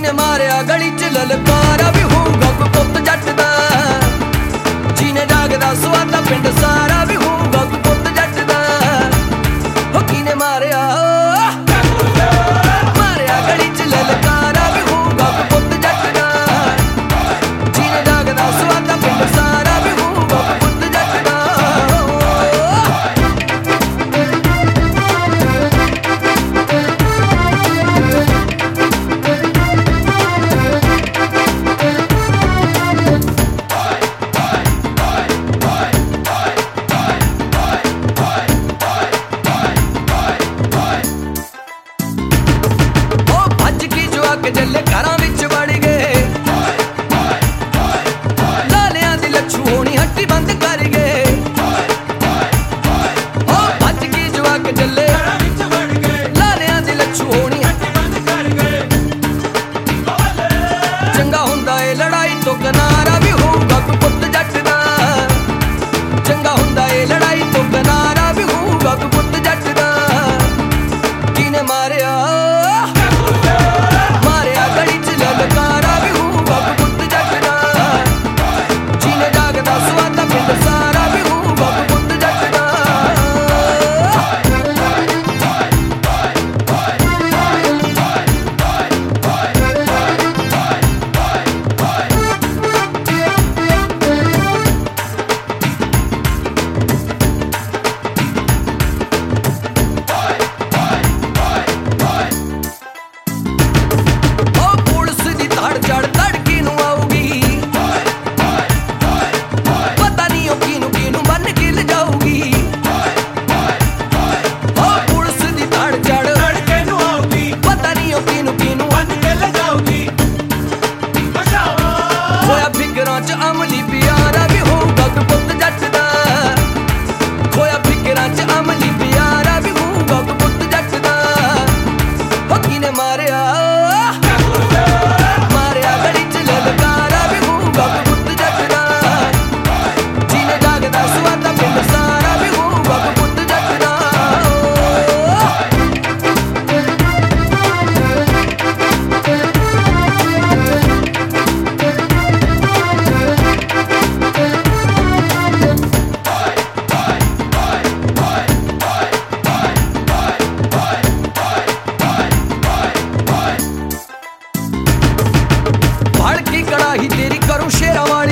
जिने मारिया गली च ललकारा भी होगा कोई पुत जट दा, जिने जागदा सुआदा पिंड सारा भी होगा कोई पुत जट दा। हो किने मारिया गली च ललकारा भी होगा कोई पुत जट दा, जिने जागदा सुआदा पिंड सारा भी होगा कोई पुत जट दा। जल्ले घरां विच वड़ गए, लालियां दी लच्छू होनी हट्टी बंद कर गए। ओ भज के जवाक जल्ले लालियां दी लच्छू होनी हट्टी बंद कर गए। चंगा हुंदा ए लड़ाई तो किनारा भी होगा कोई पुत जट दा, चंगा हुंदा ए लड़ाई तो किनारा भी होगा कोई पुत जट दा। किने मारिया अमली प्यारा भी होगा कोई पुत जट दा, खोया फिकरां च अमली प्यारा भी होगा कोई पुत जट दा। हो किने मारिया गली च ललकारा भी होगा कोई पुत जट दा, जिने जागदा सुआदा पिंड सारा भी होगा कोई पुत जट दा। कड़ाही तेरी करूं शेरा वाली